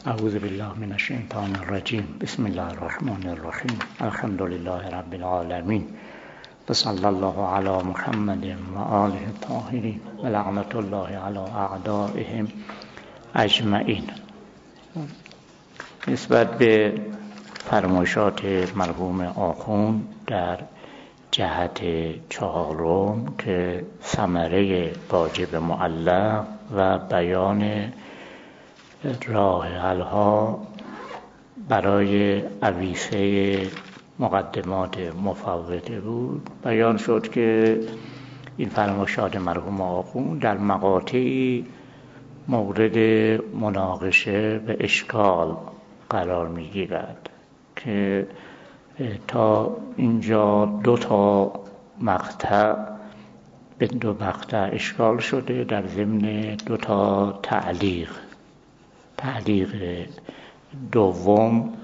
اعوذ بالله من الشیطان الرجیم. بسم الله الرحمن الرحیم. الحمد لله رب العالمین و صلی الله علی محمد و آله الطاهرین و لعنت الله علی اعدائهم اجمعین. نسبت به فرمایشات مرحوم آخوند در جهت چهارم که ثمره واجب معلق و بیان راه حل‌ها برای اویسه مقدمات مفوته بود، بیان شد که این فرمایشات مرحوم آخوند در مقاطعی مورد مناقشه و اشکال قرار می‌گیرد که تا اینجا دو مقطع اشکال شده در ضمن دو تا تعلیق دوم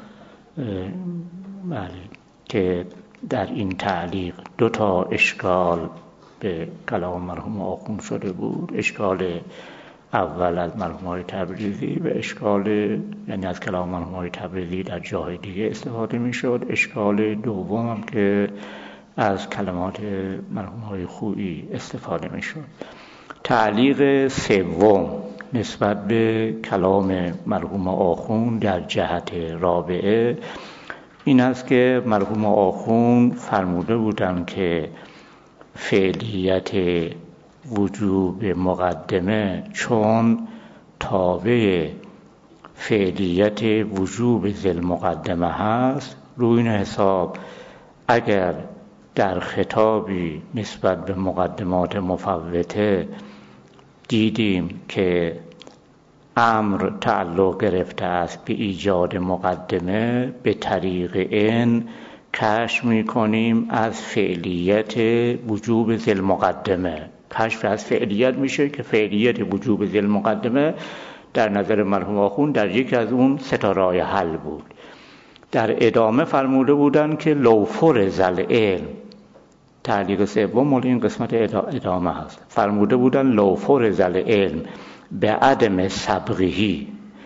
که در این تعلیق دو تا اشکال به کلام مرحوم آخوند شده بود. اشکال اول از مرحوم تبریزی و اشکال یعنی از کلام مرحوم تبریزی در جای دیگه استفاده می شد. اشکال دوم هم که از کلمات مرحوم خویی استفاده می شد. تعلیق سوم نسبت به کلام مرحوم آخوند در جهت رابعه این است که مرحوم آخوند فرموده بودند که فعلیت وجوب مقدمه چون تابع فعلیت وجوب ذی مقدمه هست، روی این حساب اگر در خطابی نسبت به مقدمات مفوته دیدیم که امر تعلق گرفته است به ایجاد مقدمه، به طریق این کشف می‌کنیم از فعلیت وجوب ذی المقدمه. کشف از فعلیت میشه که فعلیت وجوب ذی المقدمه در نظر مرحوم آخوند در یکی از اون سه تا راه حل بود. در ادامه فرموده بودند که لو فرض العلم، تعلیق سوم مال این قسمت ادامه هست، فرموده بودن لو فرض العلم به عدم سبقهی،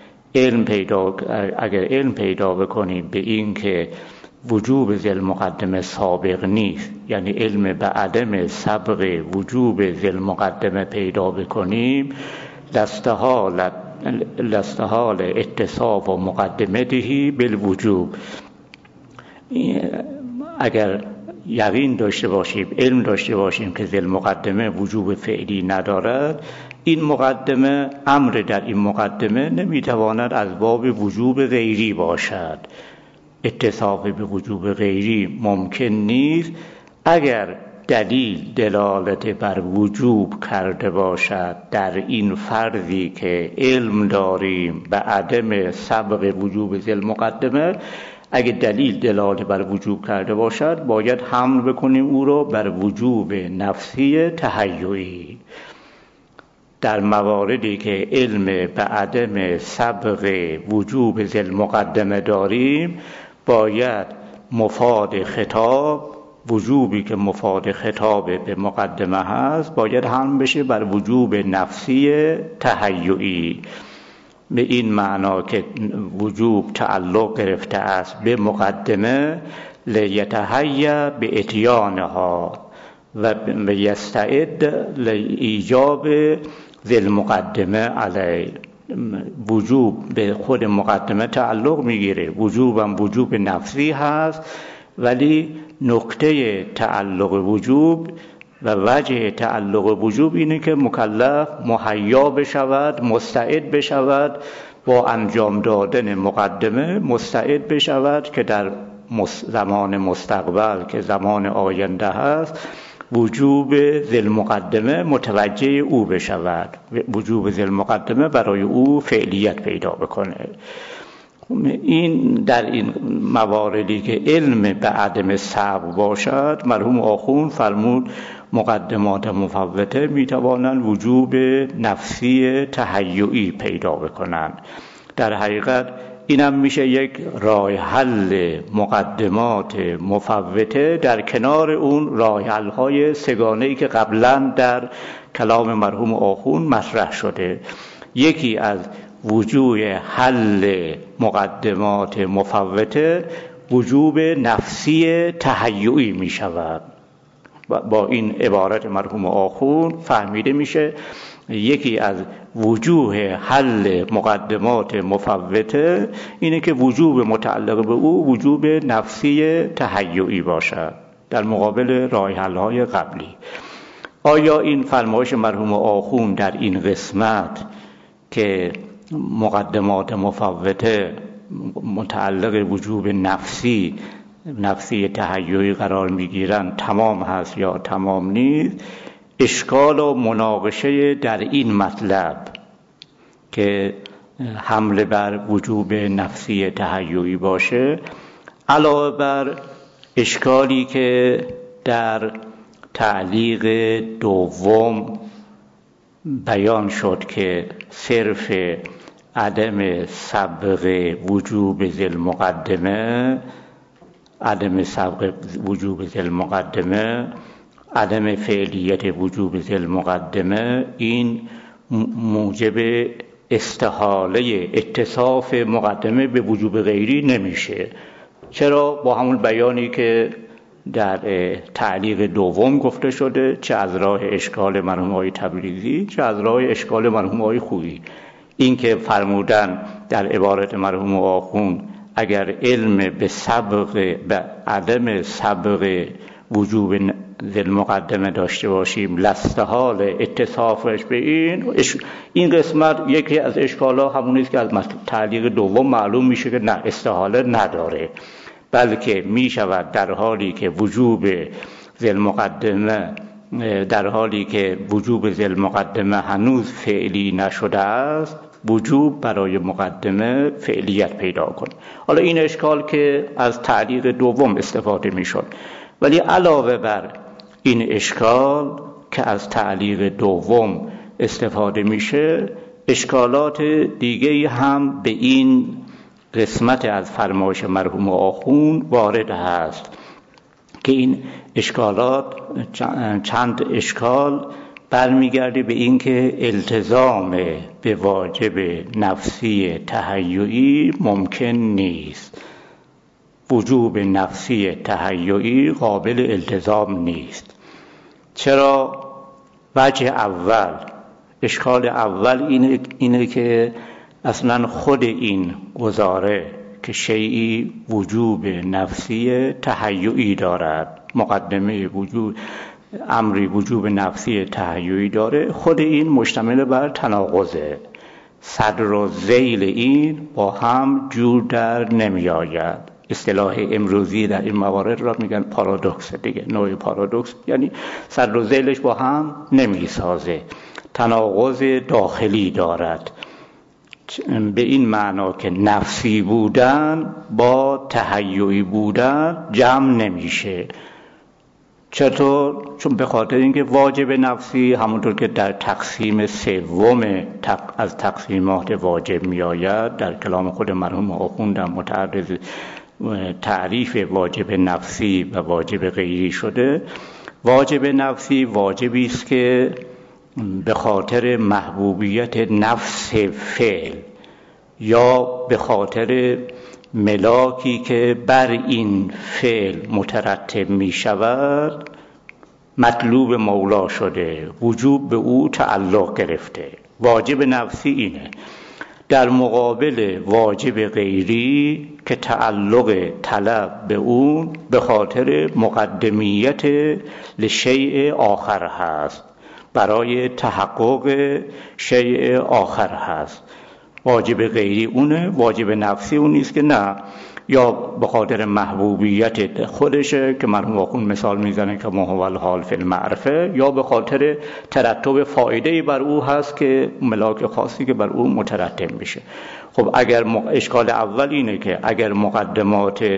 اگر علم پیدا بکنیم به این که وجوب ذی المقدمه سابق نیست، یعنی علم به عدم سبق وجوب ذی المقدمه پیدا بکنیم، لستحال اتصاف و مقدمته بالوجوب. اگر یقین داشته باشیم، علم داشته باشیم که ذی المقدمه وجوب فعلی ندارد، این مقدمه، امر در این مقدمه نمیتواند از باب وجوب غیری باشد. اتصاف به وجوب غیری ممکن نیست اگر دلیل دلالت بر وجوب کرده باشد در این فرضی که علم داریم به عدم سبق وجوب ذی المقدمه. اگه دلیل دلالت بر وجوب کرده باشد باید حمل بکنیم او را بر وجوب نفسی تهیئی. در مواردی که علم به عدم سبق وجوب ذی المقدمه داریم باید مفاد خطاب، وجوبی که مفاد خطاب به مقدمه هست، باید حمل بشه بر وجوب نفسی تهیئی. به این معنا که وجوب تعلق گرفته است به مقدمه، لیتهیأ به اتیانها و یستعد لایجاب ذی المقدمه علیه. وجوب به خود مقدمه تعلق میگیره، وجوبم وجوب نفسی هست، ولی نکته تعلق وجوب و وجه تعلق وجوب اینه که مکلف مهیا بشود، مستعد بشود با انجام دادن مقدمه، مستعد بشود که در زمان مستقبل که زمان آینده هست وجوب ذی المقدمه متوجه او بشود، وجوب ذی المقدمه برای او فعلیت پیدا بکنه. این در این مواردی که علم به عدم سبق باشد، مرحوم آخوند فرمود مقدمات مفوته میتوانند وجوب نفسی تهیئی پیدا بکنند. در حقیقت اینم میشه یک راه حل مقدمات مفوته در کنار اون راه حل های سگانه‌ای که قبلا در کلام مرحوم آخوند مطرح شده. یکی از وجوب حل مقدمات مفوته وجوب نفسی تهیعی می شود. با این عبارت مرحوم آخوند فهمیده میشه یکی از وجوه حل مقدمات مفوته اینه که وجوب متعلق به او وجوب نفسی تهیعی باشد در مقابل راه حل‌های قبلی. آیا این فرمایش مرحوم آخوند در این قسمت که مقدمات مفوته متعلق وجوب نفسی تهیعی قرار میگیرن تمام هست یا تمام نیست؟ اشکال و مناقشه در این مطلب که حمله بر وجوب نفسی تهیعی باشه، علاوه بر اشکالی که در تعلیق دوم بیان شد که صرف عدم سبق وجوب ذی المقدمه عدم فعلیت وجوب ذی المقدمه این موجب استحاله اتصاف مقدمه به وجوب غیری نمیشه. چرا؟ با همون بیانی که در تعلیق دوم گفته شده، چه از راه اشکال مرحوم آقای تبریزی چه از راه اشکال مرحوم آقای خویی، این که فرمودن در عبارت مرحوم آخوند اگر علم به عدم سبق وجوب ذی المقدمه داشته باشیم لاستحال اتصافش به این قسمت یکی از اشکال‌ها همون است که از تعلیق دوم معلوم میشه که نه، استحاله نداره، بلکه میشود در حالی که وجوب ذی المقدمه هنوز فعلی نشده است وجوب برای مقدمه فعلیت پیدا کنه. حالا این اشکال که از تعلیق دوم استفاده میشد، ولی علاوه بر این اشکال که از تعلیق دوم استفاده میشه، اشکالات دیگه هم به این قسمت از فرمایش مرحوم آخوند وارد هست که این اشکالات چند اشکال برمیگرده به این که التزام به واجب نفسی تهیعی ممکن نیست. وجوب نفسی تهیعی قابل التزام نیست. چرا؟ وجه اول، اشکال اول اینه که اصلا خود این گزاره که شیئی وجوب نفسی تهیعی دارد، مقدمه وجود امری وجوب نفسی تهیعی داره، خود این مشتمل بر تناقضه. صدر و ذیل این با هم جور در نمی آید. اصطلاح امروزی در این موارد را میگن پارادوکس دیگه، نوع پارادوکس، یعنی صدر و ذیلش با هم نمی سازه، تناقض داخلی دارد. به این معنا که نفسی بودن با تهیعی بودن جمع نمیشه. چطور؟ چون به خاطر اینکه واجب نفسی همونطور که در تقسیم سوم از تقسیمات واجب می آید در کلام خود مرحوم آخوندم متعرض تعریف واجب نفسی و واجب غیری شده. واجب نفسی واجبی است که به خاطر محبوبیت نفس فعل یا به خاطر ملاکی که بر این فعل مترتب می شود مطلوب مولا شده، وجوب به او تعلق گرفته. واجب نفسی اینه. در مقابل واجب غیری که تعلق طلب به اون به خاطر مقدمیت لشیء آخر هست، برای تحقق شیء آخر هست. واجب غیری اونه، واجب نفسی اون نیست که نه، یا به خاطر محبوبیت خودشه که مرحوم آخوند مثال میزنه که ما هو الحال فی المعرفه، یا به خاطر ترتب فایده‌ای بر او هست که ملاک خاصی که بر او مترتب میشه. خب اگر اشکال اول اینه که اگر مقدمات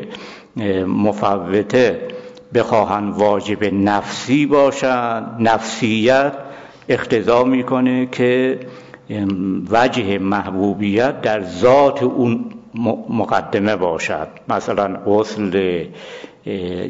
مفوته بخواهن واجب نفسی باشن، نفسیت اقتضا میکنه که وجه محبوبیت در ذات اون مقدمه باشد. مثلا غسل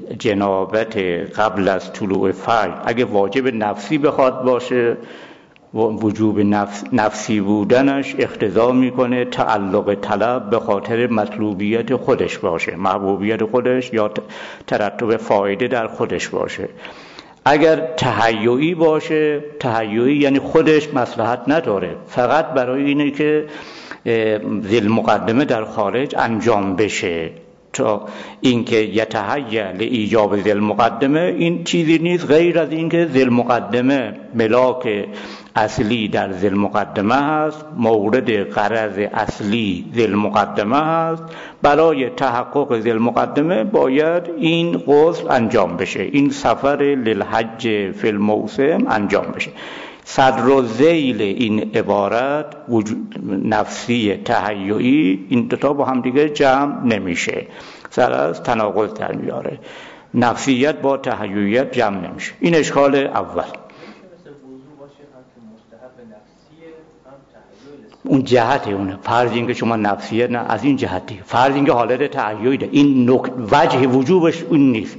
جنابت قبل از طلوع فجر اگه واجب نفسی بخواد باشه وجوب نفسی بودنش اقتضا میکنه تعلق طلب به خاطر مطلوبیت خودش باشه، محبوبیت خودش یا ترتب فایده در خودش باشه. اگر تهیعی باشه، تهیعی یعنی خودش مصلحت نداره، فقط برای اینه که ذیل مقدمه در خارج انجام بشه. تا اینکه یتهیأ لایجاب ذیل مقدمه، این چیزی نیست غیر از اینکه ذیل مقدمه ملاک اصلی در ذیل مقدمه هست، مورد غرض اصلی ذیل مقدمه هست. برای تحقق ذیل مقدمه باید این غسل انجام بشه، این سفر للحج فی الموسم انجام بشه. صدر و ذیل این عبارت نفسی تهیعی، این دوتا با هم دیگه جمع نمیشه، سر از تناقض در میاره. نفسیت با تهیعیت جمع نمیشه. این اشکال اول. اون جهت اونه، فرض این که شما نفسیت نه از این جهت دیگه، فرض این که حالت تهیعی ده، این وجه وجوبش اون نیست،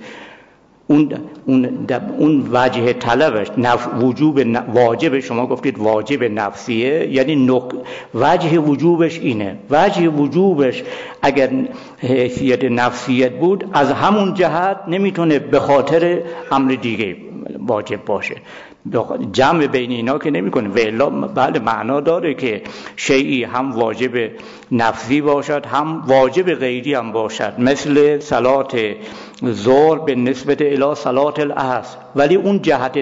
اون وجه طلبش وجوب واجب، شما گفتید واجب نفسیه، یعنی وجه وجوبش اینه. وجه وجوبش اگر حیثیت نفسیت بود، از همون جهت نمیتونه به خاطر امر دیگه واجب باشه. جمع بین اینا که نمی کنه. و الا بله معنا داره که شیئی هم واجب نفسی باشد هم واجب غیری هم باشد، مثل صلات ظهر به نسبت الی صلات العصر، ولی اون جهت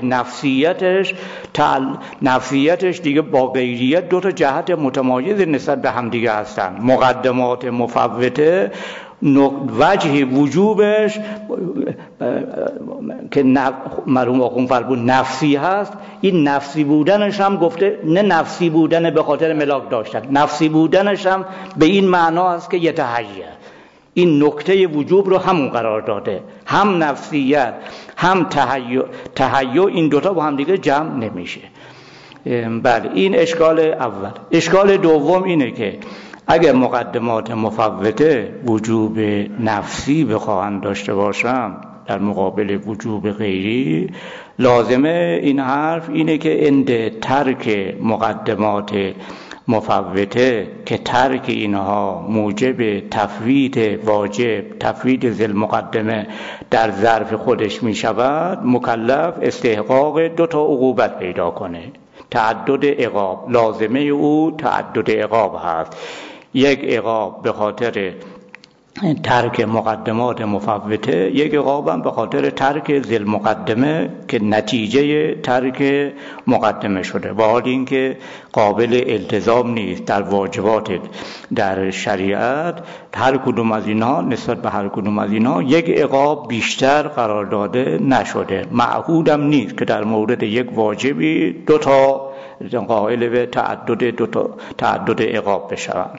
نفسیتش دیگه با غیریت دو تا جهت متمایز نسبت به هم دیگه هستن. مقدمات مفوته وجه وجوبش که مرحوم آخوند فرمود نفسی هست، این نفسی بودنش هم گفته نه نفسی بودن به خاطر ملاک داشتن، نفسی بودنش هم به این معنا است که یتهیأ، این نکته وجوب رو همون قرار داده، هم نفسیت هم تهیأ این دوتا با هم دیگه جمع نمیشه. بله این اشکال اول. اشکال دوم اینه که اگر مقدمات مفوته وجوب نفسی بخواهند داشته باشم در مقابل وجوب غیری، لازمه این حرف اینه که عند ترک مقدمات مفوته که ترک اینها موجب تفویت واجب، تفویت ذیل مقدمه در ظرف خودش می شود، مکلف استحقاق دو تا عقوبت پیدا کنه. تعدد عقاب، لازمه او تعدد عقاب هست. یک عقاب به خاطر ترک مقدمات مفوته، یک عقاب هم به خاطر ترک ذیل مقدمه که نتیجه ترک مقدمه شده، و حال این که قابل التزام نیست در واجبات در شریعت. هر کدوم از اینها نسبت به هر کدوم از اینها یک عقاب بیشتر قرار داده نشده. معهودم نیست که در مورد یک واجبی دو تا قائل به تعدد عقاب بشوند.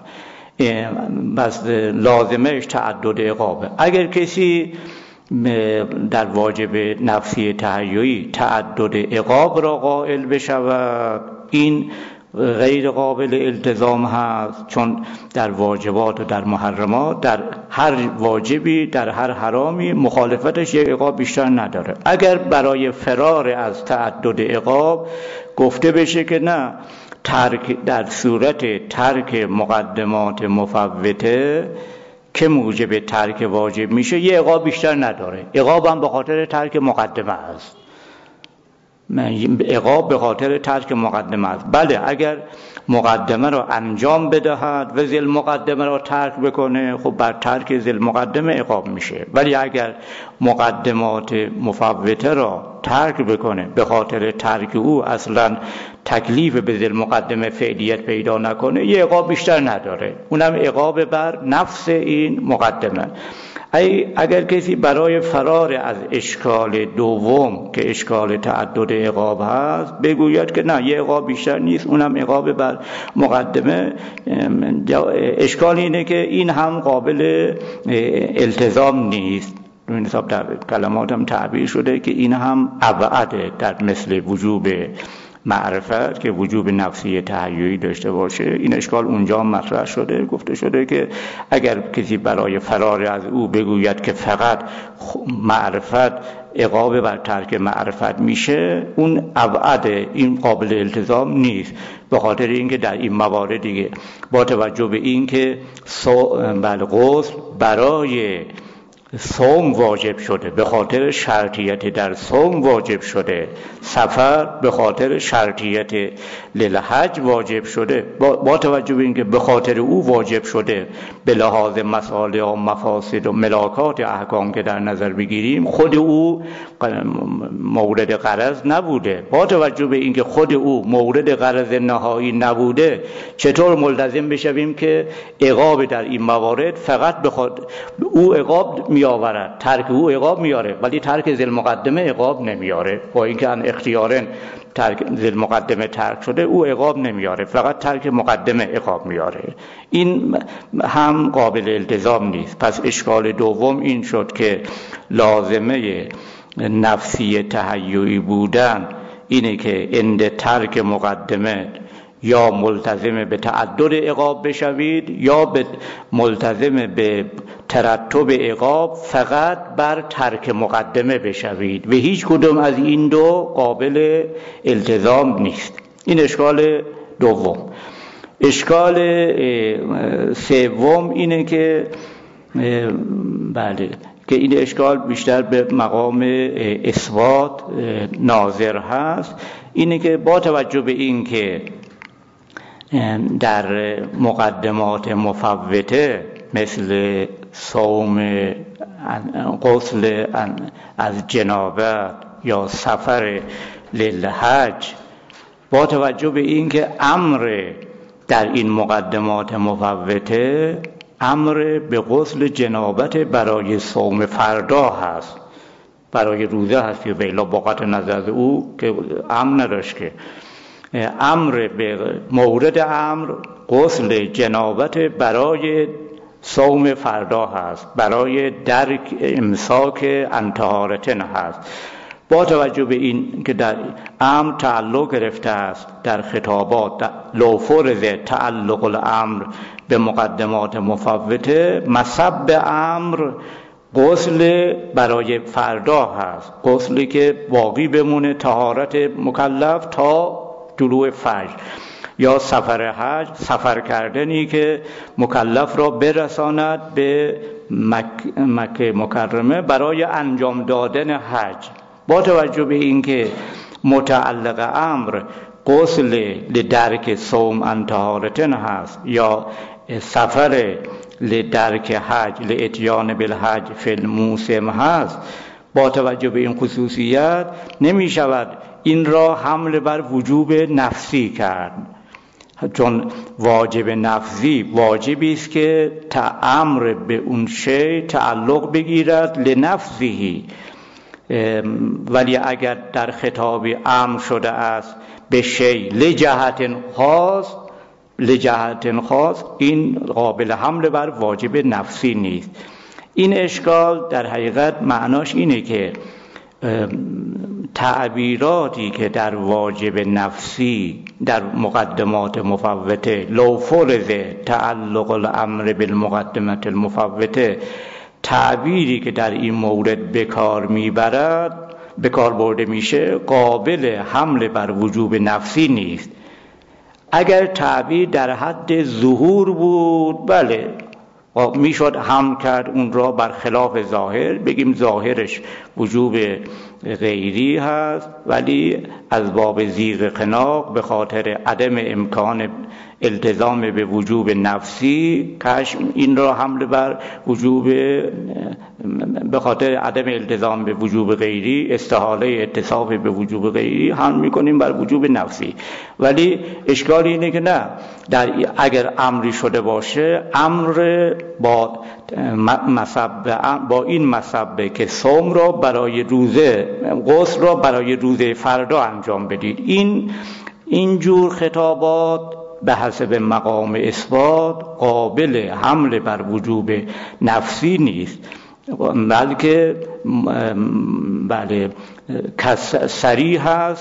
بس لازمش تعدد عقابه. اگر کسی در واجب نفسی تهیعی تعدد عقاب را قائل بشود، این غیر قابل التزام هست، چون در واجبات و در محرمات در هر واجبی در هر حرامی مخالفتش یک عقاب بیشتر نداره. اگر برای فرار از تعدد عقاب گفته بشه که نه، در صورت ترک مقدمات مفوته که موجب ترک واجب میشه، یه عقاب بیشتر نداره. عقاب هم به خاطر ترک مقدمه است، عقاب به خاطر ترک مقدمه است. بله اگر مقدمه را انجام بدهد و ذیل مقدمه را ترک بکنه، خب بر ترک ذیل مقدمه عقاب میشه. ولی اگر مقدمات مفوته را ترک بکنه، به خاطر ترک او اصلا تکلیف به ذیل مقدمه فعلیت پیدا نکنه، یه عقاب بیشتر نداره، اونم عقاب بر نفس این مقدمه. اگر کسی برای فرار از اشکال دوم که اشکال تعدد عقاب هست بگوید که نه یه عقاب بیشتر نیست، اونم عقاب بر مقدمه، اشکال اینه که این هم قابل التزام نیست. این حساب در کلماتم تعبیر شده که این هم ابعد در مثل وجوب معرفت که وجوب نفسی تهیعی داشته باشه. این اشکال اونجا مطرح شده، گفته شده که اگر کسی برای فرار از او بگوید که فقط معرفت عقاب بر ترک معرفت میشه، اون ابعد، این قابل التزام نیست، به خاطر اینکه در این موارد دیگه با توجه به اینکه غسل برای صوم واجب شده، به خاطر شرطیت در صوم واجب شده، سفر به خاطر شرطیت للحج واجب شده، با توجه به اینکه به خاطر او واجب شده، به لحاظ مصالح و مفاسد و ملاکات احکام که در نظر بگیریم، خود او مورد غرض نبوده. با توجه به اینکه خود او مورد غرض نهایی نبوده، چطور ملتزم بشویم که عقاب در این موارد فقط بخواد او عقاب میآورد، ترک او عقاب میاره ولی ترک ذی المقدمه عقاب نمیاره، با اینکه ان اختیاراً ترک ذی المقدمه ترک شده، او عقاب نمیاره، فقط ترک مقدمه عقاب میاره. این هم قابل التزام نیست. پس اشکال دوم این شد که لازمه نفسی تهیعی بودن اینه که عند ترک مقدمه یا ملتزم به تعدد عقاب بشوید یا ملتزم به ترتب عقاب فقط بر ترک مقدمه بشوید و هیچ کدوم از این دو قابل التزام نیست. این اشکال دوم. اشکال سوم اینه که که این اشکال بیشتر به مقام اثبات ناظر هست، اینه که با توجه به این که در مقدمات مفوته مثل صوم، غسل از جنابت یا سفر للحج، با توجه به این که امر در این مقدمات مفوته امر به غسل جنابت برای صوم فردا هست، برای روزه هست، یا بیلا باقت نظر او که امر نداشت، که امر به مورد امر غسل جنابت برای صوم فردا هست، برای درک امساک عن طهارتن هست. با توجه به این که در امر تعلق گرفته است در خطابات، لو فرض تعلق الامر به مقدمات مفوته، مصب امر غسل برای فردا هست، غسلی که باقی بمونه طهارت مکلف تا طلوع فجر، یا سفر حج، سفر کردنی که مکلف را برساند به مکه مکرمه برای انجام دادن حج. با توجه به اینکه متعلق امر غسل لدرک صوم عن طهارتن هست یا سفر لدرک حج لاتیان بالحج فی الموسم هست، با توجه به این خصوصیت نمی شود این را حمل بر وجوب نفسی کرد، چون واجب نفسی واجبی است که امر به اون شی تعلق بگیرد لنفسه، ولی اگر در خطاب امر شده است به شی لجهت خاص، این قابل حمل بر واجب نفسی نیست. این اشکال در حقیقت معناش اینه که تعبیراتی که در واجب نفسی در مقدمات مفوته، لو فرض تعلق الامر بالمقدمات المفوته، تعبیری که در این مورد به کار برده میشه قابل حمل بر وجوب نفسی نیست. اگر تعبیر در حد ظهور بود، بله میشد حمل کرد اون را بر خلاف ظاهر، بگیم ظاهرش وجوب غیری هست، ولی از باب زیغ خناق به خاطر عدم امکان التزام به وجوب نفسی کشف این را حمل بر وجوب، به خاطر عدم التزام به وجوب غیری، استحاله اتصاف به وجوب غیری حمل میکنیم بر وجوب نفسی. ولی اشکال اینه که نه، اگر امری شده باشه، امر با این مصبه که صوم را برای روزه، غسل را برای روزه فردا انجام بدید، این جور خطابات به حسب مقام اثبات قابل حمل بر وجوب نفسی نیست، بلکه بله صریح هست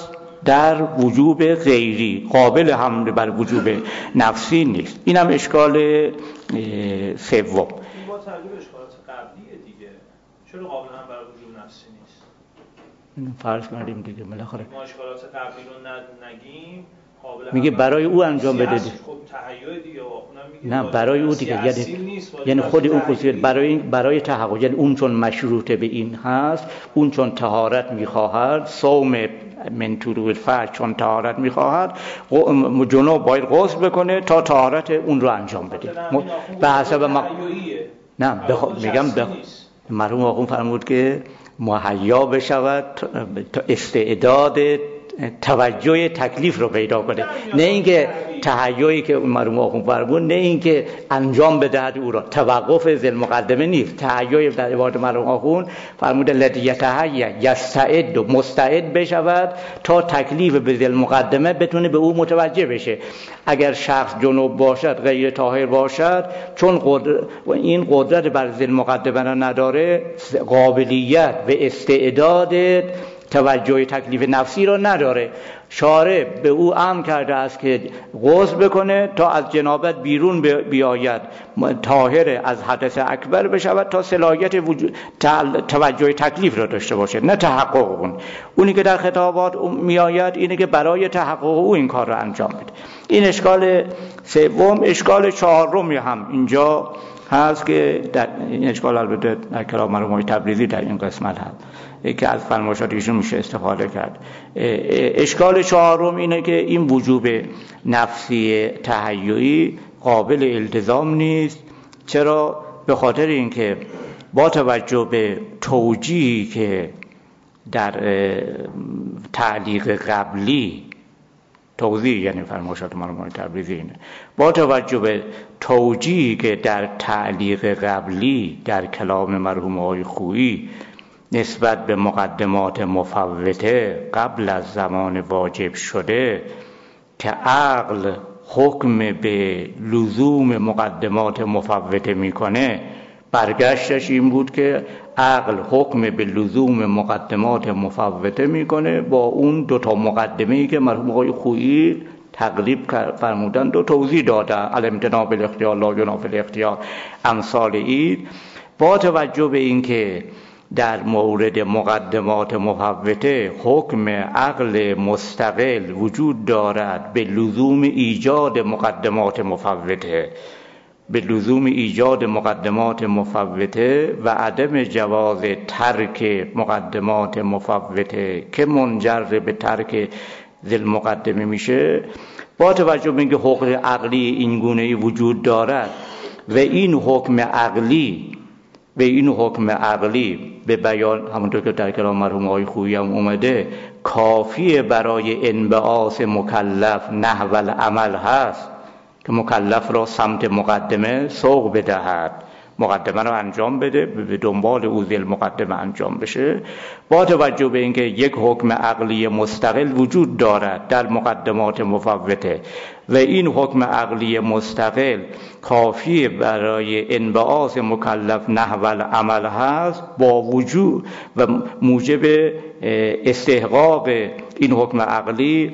در وجوب غیری، قابل حمل بر وجوب نفسی نیست. این هم اشکال سوم. این با تغییر اشکالات قبلیه دیگه، چرا قابل حمل بر وجوب نفسی نیست؟ فرض کردیم دیگه بالاخره ما اشکالات قبلی رو نگیم، میگه برای او انجام بده. خب تهیع دیگه میگه نه برای او دیگه، یعنی خود اون خصوصیت برای تحقق، یعنی اون چون مشروطه به این هست، اون چون طهارت میخواهد، صوم من طلوع الفجر چون طهارت میخواهد، جنوب باید غسل بکنه تا طهارت اون رو انجام بده. به حسب نه میگم مرحوم آقا فرمود که مهیا بشود تا استعداد توجه تکلیف رو پیدا کنه، نه اینکه تهیایی که مرحوم آخوند فرمود، نه اینکه انجام بدهد او را. توقف ذل مقدمه نیست. تهیای در عبارت مرحوم آخوند فرموده لدیتهیه یستعد و مستعد بشود تا تکلیف به ذل مقدمه بتونه به او متوجه بشه. اگر شخص جنوب باشد، غیر طاهر باشد، چون این قدرت بر ذل مقدمه را نداره، قابلیت و استعداد توجه تکلیف نفسی رو نداره. شارع به او امر کرده است که غسل بکنه تا از جنابت بیرون بیاید، طاهر از حدث اکبر بشود تا صلاحیت توجه تکلیف رو داشته باشه، نه تحقق اونی که در خطابات میآید اینه که برای تحقق او این کار رو انجام بده. این اشکال سوم. اشکال چهارم هم اینجا هست که در این اشکال البته در کلام مرحوم تبریزی در این قسمت هست که از فرمایشات ایشون میشه استفاده کرد. اشکال چهارم اینه که این وجوب نفسی تهیعی قابل التزام نیست. چرا؟ به خاطر اینکه با توجه به توجیهی که در تعلیق قبلی توضیح، یعنی فرمایشات مرحوم تبریزی اینه، با توجه به توجیهی که در تعلیق قبلی در کلام مرحوم آقای خویی نسبت به مقدمات مفوته قبل از زمان واجب شده که عقل حکم به لزوم مقدمات مفوته میکنه، برگشتش این بود که عقل حکم به لزوم مقدمات مفوته میکنه با اون دوتا مقدمه‌ای که مرحوم آقای خویی تقریب فرمودن و توضیح دادن، الامتناع بالاختیار لا ینافی الاختیار امثال این. با توجه به این که در مورد مقدمات مفوته حکم عقل مستقل وجود دارد به لزوم ایجاد مقدمات مفوته، به لزوم ایجاد مقدمات مفوته و عدم جواز ترک مقدمات مفوته که منجر به ترک ذل مقدمه میشه، با توجه به اینکه حکم عقلی این گونه‌ای وجود دارد و این حکم عقلی به بیان همونطور که در کلام مرحوم آقای خویی هم اومده کافیه برای انبعاث مکلف نحو العمل هست که مکلف را سمت مقدمه سوق بدهد، مقدمه را انجام بده، به دنبال او ذل مقدمه انجام بشه. با توجه به اینکه یک حکم عقلی مستقل وجود دارد در مقدمات مفوته و این حکم عقلی مستقل کافی برای انبعاث مکلف نحو العمل هست، با وجود و موجب استحقاق این حکم عقلی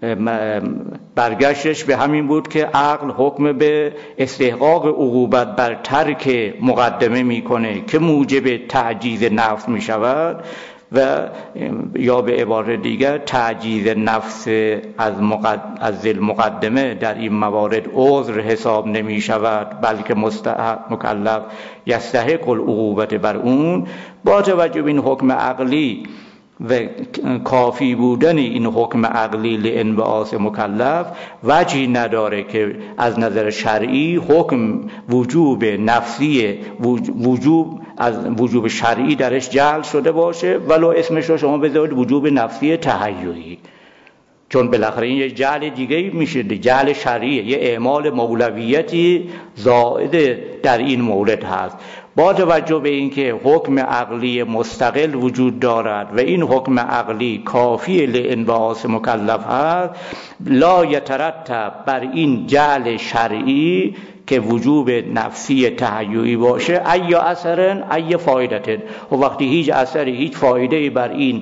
برگشتش به همین بود که عقل حکم به استحقاق عقوبت بر ترک مقدمه میکنه که موجب تعجیز نفس میشود و یا به عبارت دیگر تعجیز نفس از ذل مقدمه در این موارد عذر حساب نمی شود، بلکه مکلف یستحق العقوبت بر اون. با توجه به این حکم عقلی و کافی بودن این حکم عقلی لانبعاث مکلف وجهی نداره که از نظر شرعی حکم وجوب نفسی از وجوب شرعی درش جعل شده باشه، ولو اسمش رو شما بذارید وجوب نفسی تهیعی، چون بالاخره این یه جعل دیگه میشه، جعل شرعیه، یه اعمال مولویتی زائد در این مورد هست. با توجه به اینکه حکم عقلی مستقل وجود دارد و این حکم عقلی کافی لانبعاث مکلف هست، لا یترتب بر این جعل شرعی که وجوب نفسی تهیعی باشه ای اثرن ای فایدتن، و وقتی هیچ اثری هیچ فایده‌ای بر این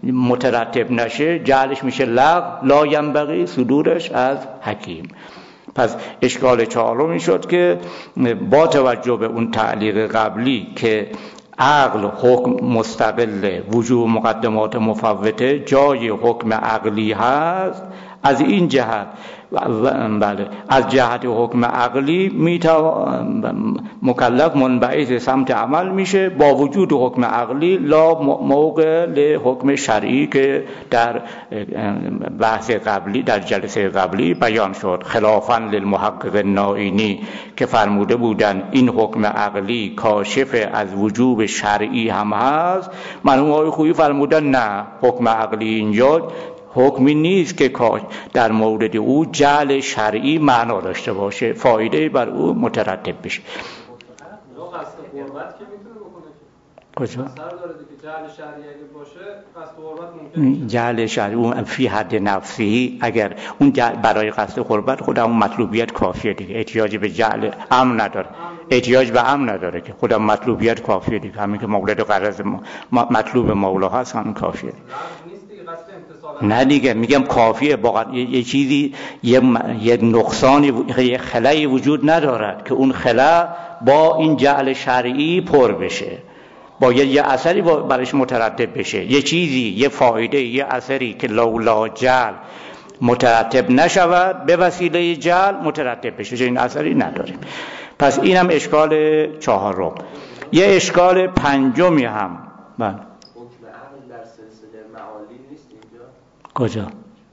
مترتب نشه جعلش میشه لغو، لا ینبغی صدورش از حکیم. پس اشکال چهارمی شد که با توجه به اون تعلیق قبلی که عقل حکم مستقل، وجوب مقدمات مفوته جای حکم عقلی هست، از این جهت بله از جهت حکم عقلی مکلف منبعث سمت عمل میشه با وجود حکم عقلی لا موقع لحکم شرعی که در بحث قبلی در جلسه قبلی بیان شد، خلافاً للمحقق النائینی که فرموده بودن این حکم عقلی کاشف از وجوب شرعی هم هست. مرحوم آقای خویی فرمودن نه، حکم عقلی اینجا حکمی نیست که در مورد او جعل شرعی معنا داشته باشه، فایده بر او مترتب بشه. کجا؟ جعل شرعی اون فی حد نفسی، اگر اون برای قصد قربت خودم اون مطلوبیت کافیه دیگه، احتیاج به جعل امر نداره، احتیاج به امر نداره که خودم مطلوبیت کافیه دیگه، همین که مولد غرض مطلوب مولا هست همین کافیه دیگه. نه دیگه میگم کافیه، یه چیزی یه نقصانی یه خلایی وجود ندارد که اون خلا با این جعل شرعی پر بشه، باید یه اثری برش مترتب بشه، یه چیزی یه فایده یه اثری که لولا جعل مترتب نشود به وسیله جعل مترتب بشه، چه این اثری نداریم. پس اینم اشکال چهارم. یه اشکال پنجمی هم کجا؟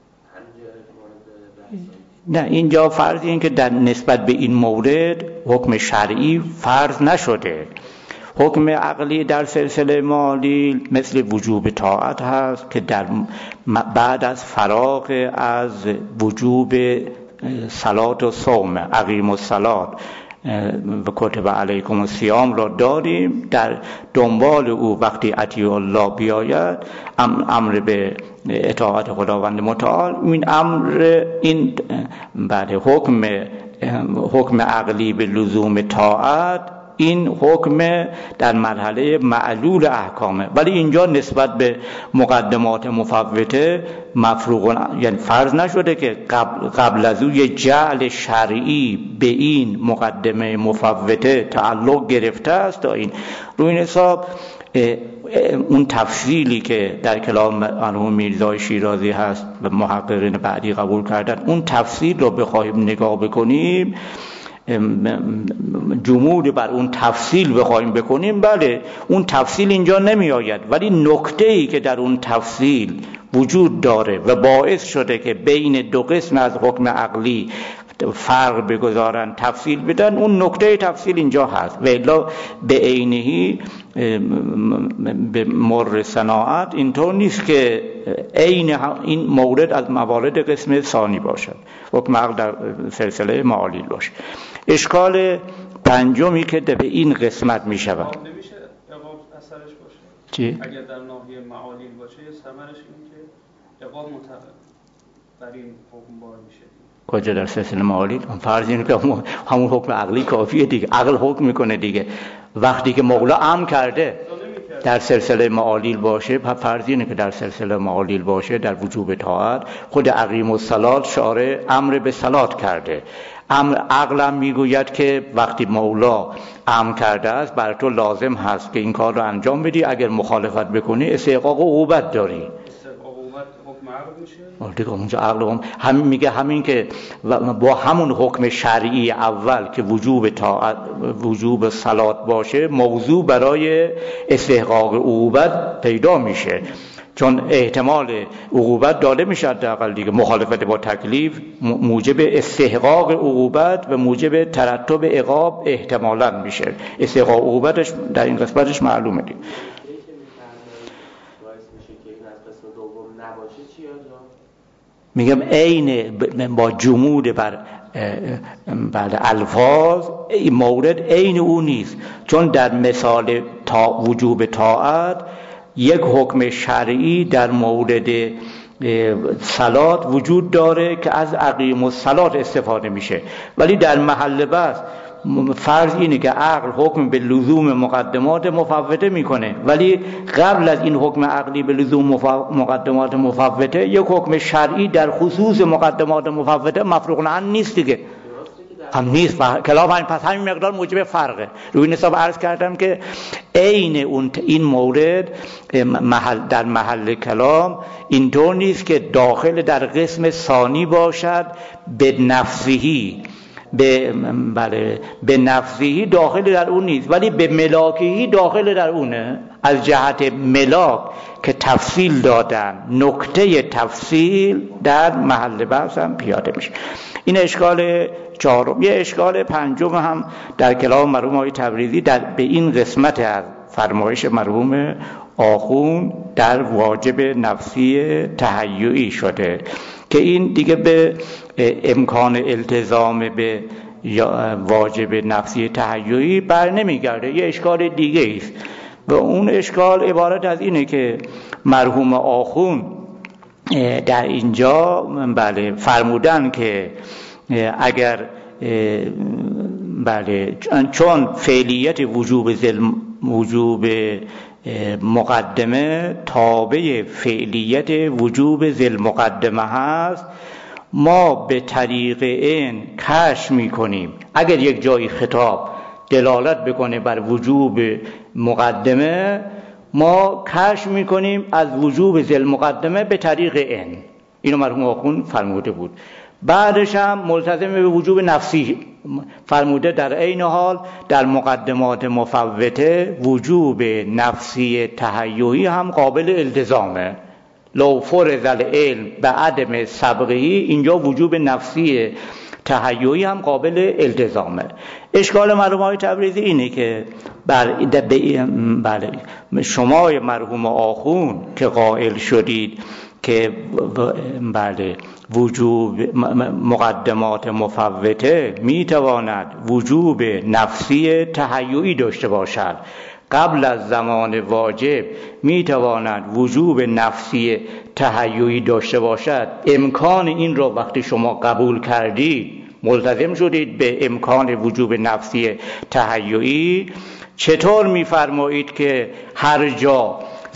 نه اینجا فرض این که در نسبت به این مورد حکم شرعی فرض نشده. حکم عقلی در سلسله معالیل مثل وجوب طاعت هست که در بعد از فراغ از وجوب صلات و صوم، اقیم الصلات و کتب علیکم الصیام را داریم، در دنبال او وقتی اطیعوا الله بیاید امر به اطاعت خداوند متعال، این امر این بعد حکم عقلی به لزوم طاعت این حکم در مرحله معلول احکامه، ولی اینجا نسبت به مقدمات مفوته مفروغ، یعنی فرض نشده که قبل از او جعل شرعی به این مقدمه مفوته تعلق گرفته است. تا این روی این حساب اون تفصیلی که در کلام مرحوم میرزای شیرازی هست و محققین بعدی قبول کردن، اون تفصیل رو بخواهیم نگاه بکنیم، جمود بر اون تفصیل بخواهیم بکنیم، بله اون تفصیل اینجا نمی آید، ولی نکته‌ای که در اون تفصیل وجود داره و باعث شده که بین دو قسم از حکم عقلی فرق بگذارن تفصیل بدن، اون نکته تفصیل اینجا هست. و الا به عینهی به مر صناعت اینطور نیست که عین این مورد از موارد قسم ثانی باشد، حکم عقل در سلسله معالیل باشه. اشکال پنجمی که به این قسمت می شود نمیشه عقاب اثرش باشه چی؟ اگر در ناحیه معالیل باشه ثمرش این که عقاب بر این حکم بار میشه. کجا در سلسله معالیل؟ فرض اینه که همون حکم عقلی کافیه دیگه، عقل حکم میکنه دیگه. وقتی که مولا امر کرده در سلسله معالیل باشه، فرض اینه که در سلسله معالیل باشه در وجوب طاعت، خود اقیم الصلات شارع امر به صلات کرده، عقلم میگوید که وقتی مولا امر کرده است بر تو لازم هست که این کار رو انجام بدی، اگر مخالفت بکنی استحقاق عقوبت داری. دیگه اونجا عقل هم میگه همین که با همون حکم شرعی اول که وجوب طاعت وجوب صلات باشه موضوع برای استحقاق عقوبت پیدا میشه، چون احتمال عقوبت داده میشه حداقل دیگه، مخالفت با تکلیف موجب استحقاق عقوبت و موجب ترتب عقاب احتمالاً میشه، استحقاق عقوبتش در این قسمتش معلومه دیگه. میگم عین با جمود بر الفاظ این مورد عین او نیست، چون در مثال وجوب طاعت یک حکم شرعی در مورد صلات وجود داره که از اقیم الصلات استفاده میشه، ولی در محل بحث فرض اینه که عقل حکم به لزوم مقدمات مفوته میکنه، ولی قبل از این حکم عقلی به لزوم مقدمات مفوته یک حکم شرعی در خصوص مقدمات مفوته مفروغ عنه نیست دیگه، هم نیست. کلام همین، پس همین مقدار موجب فرقه. روی این حساب عرض کردم که عین این مورد در محل کلام اینطور نیست که داخل در قسم ثانی باشد به نفسهی، به نفسهی داخل در اون نیست، ولی به ملاکهی داخل در اونه. از جهت ملاک که تفصیل دادن، نکته تفصیل در محل بحث هم پیاده میشه. این اشکال چهارم. یه اشکال پنجم هم در کلام مرحوم آقای تبریزی به این قسمت از فرمایش مرحوم آخوند در واجب نفسی تهیعی شده که این دیگه به امکان التزام به واجب نفسی تهیعی بر نمیگرده، یه اشکال دیگه است. و اون اشکال عبارت از اینه که مرحوم آخوند در اینجا فرمودن که اگر چون فعلیت وجوب مقدمه تابع فعلیت وجوب ذی المقدمه هست، ما به طریق این کشف میکنیم اگر یک جایی خطاب دلالت بکنه بر وجوب مقدمه، ما کشف میکنیم از وجوب ذی المقدمه به طریق این. اینو مرحوم آخوند فرموده بود. بعدش هم ملتزم به وجوب نفسی فرموده. در عین حال در مقدمات مفوته وجوب نفسی تهیعی هم قابل التزامه. لو فرض العلم به عدم سبقهی، اینجا وجوب نفسی تهیعی هم قابل التزامه. اشکال مرحوم آقای تبریزی اینه که شما مرحوم آخوند که قائل شدید که وجوب مقدمات مفوته میتواند وجوب نفسی تهیعی داشته باشد، قبل از زمان واجب میتواند وجوب نفسی تهیعی داشته باشد، امکان این را وقتی شما قبول کردید، ملتزم شدید به امکان وجوب نفسی تهیعی، چطور میفرمایید که هر جا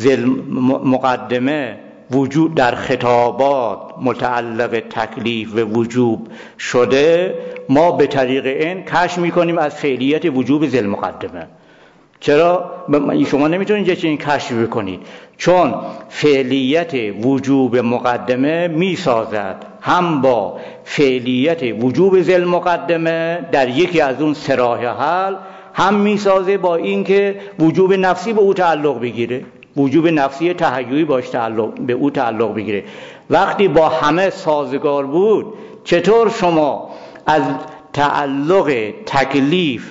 مقدمه وجود در خطابات متعلق تکلیف و وجوب شده، ما به طریق این کشف میکنیم از فعلیت وجوب ذی المقدمه؟ چرا شما نمیتونید یه چنین کشف بکنید؟ چون فعلیت وجوب مقدمه میسازد هم با فعلیت وجوب ذی المقدمه در یکی از اون سه راه حل، هم میسازه با اینکه وجوب نفسی به او تعلق بگیره، وجوب نفسی تهیعی باش به او تعلق بگیره. وقتی با همه سازگار بود، چطور شما از تعلق تکلیف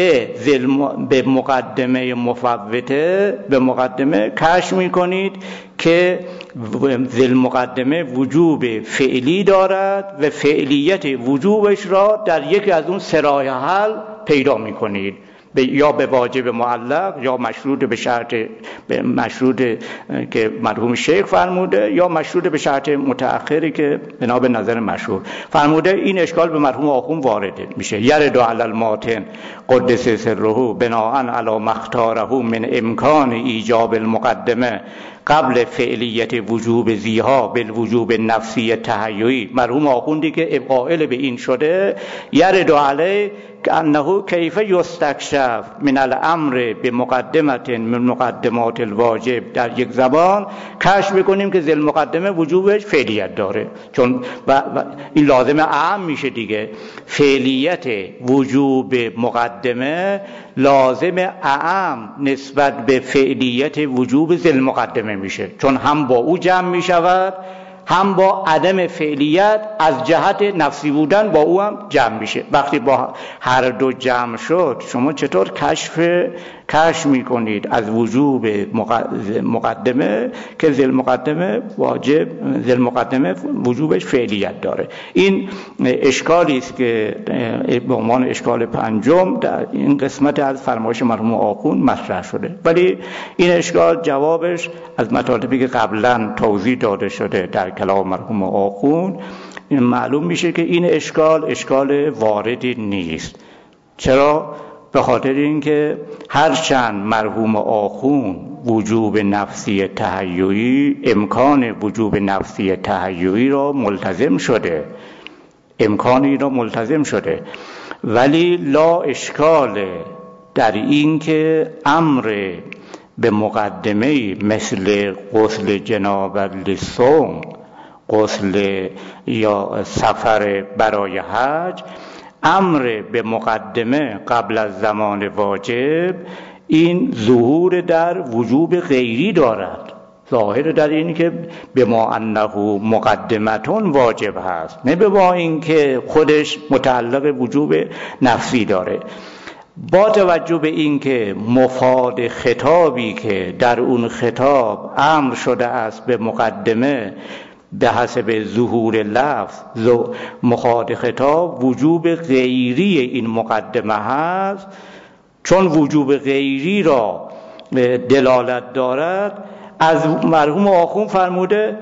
به مقدمه مفوته به مقدمه کشف میکنید که ذی المقدمه وجوب فعلی دارد و فعلیت وجوبش را در یکی از اون سه راه حل پیدا میکنید، یا به واجب معلق، یا مشروط به شرط مشروط که مرحوم شیخ فرموده، یا مشروط به شرط متأخری که بنا به نظر مشهور فرموده. این اشکال به مرحوم آخوند وارده میشه. یرد علی الماتن قدس سره بناء علی ما اختاره من امکان ایجاب المقدمه قبل فعلیت وجوب زیها بالوجوب نفسی تهیعی. مرحوم آخوندی که قائل به این شده، یرد علی انه کیف یستکشف من الامر به مقدمت من مقدمات الواجب، در یک زبان کشف میکنیم که ذی المقدمه وجوبش فعلیت داره، چون این لازم اعم میشه دیگه. فعلیت وجوب مقدمه لازم اعم نسبت به فعلیت وجوب ذی المقدمه میشه، چون هم با او جمع میشود، هم با عدم فعلیت از جهت نفسی بودن با او هم جمع میشه. وقتی با هر دو جمع شد، شما چطور کشف میکنید از وجوب مقدمه که ذی المقدمه واجب، ذی المقدمه وجوبش فعلیت داره؟ این اشکالی است که به عنوان اشکال پنجم در این قسمت از فرمایش مرحوم آخوند مطرح شده، ولی این اشکال جوابش از مطالبی که قبلا توضیح داده شده در کلام مرحوم آخوند معلوم میشه که این اشکال واردی نیست. چرا؟ به خاطر اینکه هرچند مرحوم آخوند وجوب نفسی تهیعی، امکان وجوب نفسی تهیعی را ملتزم شده، امکانی را ملتزم شده، ولی لا اشکال در این که امر به مقدمه مثل غسل جنابت للصوم، غسل یا سفر برای حج، امر به مقدمه قبل از زمان واجب، این ظهور در وجوب غیری دارد. ظاهر در این که به ما انه مقدمتون واجب هست، نه به ما این که خودش متعلق وجوب نفسی داره. با توجه به این که مفاد خطابی که در اون خطاب امر شده است به مقدمه به حسب ظهور لفظ، مفاد خطاب وجوب غیری این مقدمه هست، چون وجوب غیری را دلالت دارد، از مرحوم آخوند فرموده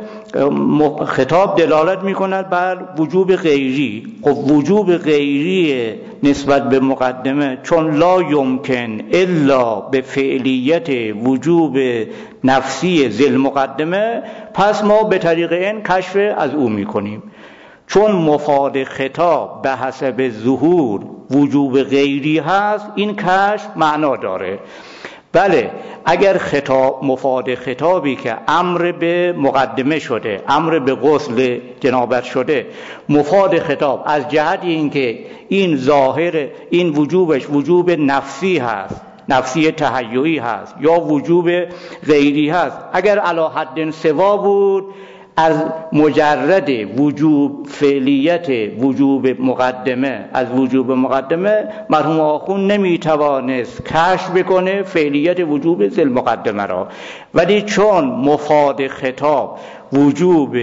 خطاب دلالت میکند بر وجوب غیری. خب وجوب غیری نسبت به مقدمه چون لا یمکن الا به فعلیت وجوب نفسی ذل مقدمه، پس ما به طریق این کشف از او میکنیم. چون مفاد خطاب به حسب ظهور وجوب غیری هست، این کشف معنا داره. بله، اگر مفاد خطابی که امر به مقدمه شده، امر به غسل جنابت شده، مفاد خطاب از جهت اینکه این ظاهر این وجوبش وجوب نفسی هست، نفسی تهیعی هست یا وجوب غیری هست، اگر علی حد سوا بود، از مجرد وجوب فعلیت وجوب مقدمه، از وجوب مقدمه مرحوم آخوند نمیتوانست کشف بکنه فعلیت وجوب ذل مقدمه را. ولی چون مفاد خطاب وجوب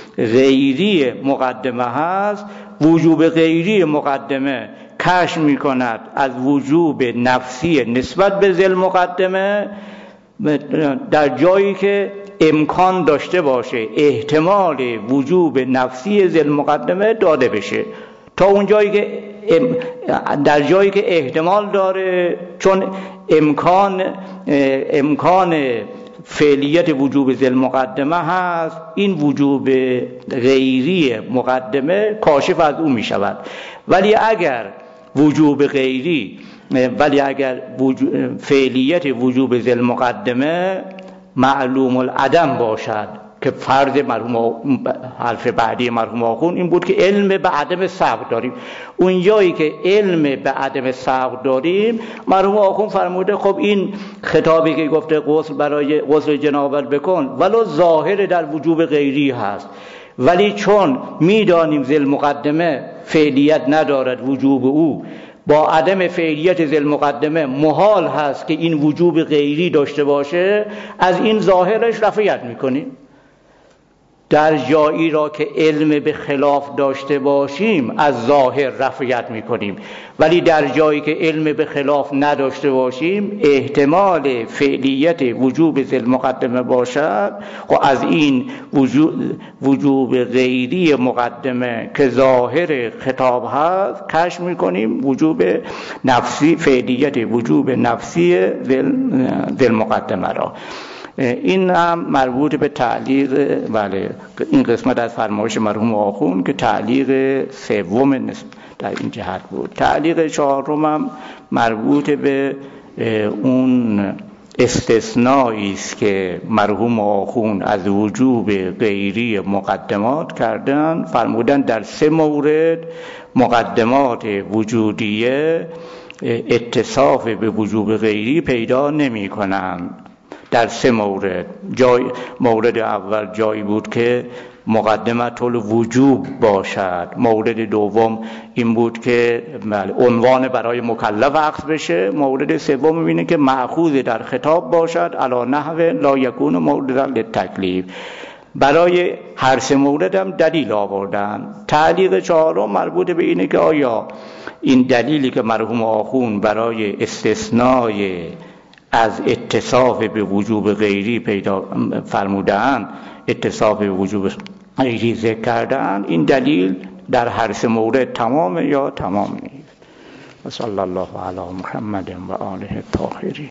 غیری مقدمه هست، وجوب غیری مقدمه کشف میکند از وجوب نفسی نسبت به ذل مقدمه، در جایی که امکان داشته باشه احتمال وجوب نفسی ذل مقدمه داده بشه، تا اون جایی که در جایی که احتمال داره، چون امکان فعلیت وجوب ذل مقدمه هست، این وجوب غیری مقدمه کاشف از اون می شود. ولی اگر فعلیت وجوب ذل مقدمه معلوم العدم باشد، که فرض حرف بعدی مرحوم آخوند این بود که علم به عدم سبق داریم، اون جایی که علم به عدم سبق داریم، مرحوم آخوند فرموده خب این خطابی که گفته غسل برای غسل جنابت بکن ولو ظاهر در وجوب غیری هست، ولی چون میدانیم ذل مقدمه فعلیت ندارد، وجوب او با عدم فعلیت ذل مقدمه محال هست که این وجوب غیری داشته باشه، از این ظاهرش رفعیت میکنیم. در جایی را که علم به خلاف داشته باشیم از ظاهر رفعیت میکنیم، ولی در جایی که علم به خلاف نداشته باشیم احتمال فعلیت وجوب ذل مقدمه باشد، و از این وجوب غیری مقدمه که ظاهر خطاب هست کشف میکنیم وجوب نفسی، فعلیت وجوب نفسی ذل مقدمه را. این هم مربوط به تعلیق، بله، این قسمت از فرمایش مرحوم آخوند که تعلیق سوم در این جهت بود. تعلیق چهارم هم مربوط به اون استثنایی است که مرحوم آخوند از وجوب غیری مقدمات کردن. فرمودن در 3 مورد مقدمات وجودیه اتصاف به وجوب غیری پیدا نمی کنند. در 3 مورد، مورد اول جایی بود که مقدمت الوجوب باشد، مورد دوم این بود که عنوان برای مکلف عقد بشه، مورد سوم اینه که مأخوذ در خطاب باشد علی نحو لا یکون موردا للتکلیف. برای هر 3 مورد هم دلیل آوردن. تعلیق چهارم مربوط به اینه که آیا این دلیلی که مرحوم آخوند برای استثنای از اتصاف به وجوب غیری پیدا فرمودن، اتصاف به وجوب غیری ذکر کردن، این دلیل در هر 3 مورد تمام یا تمام نیست. و صلی الله علی محمد و آله الطاهرین.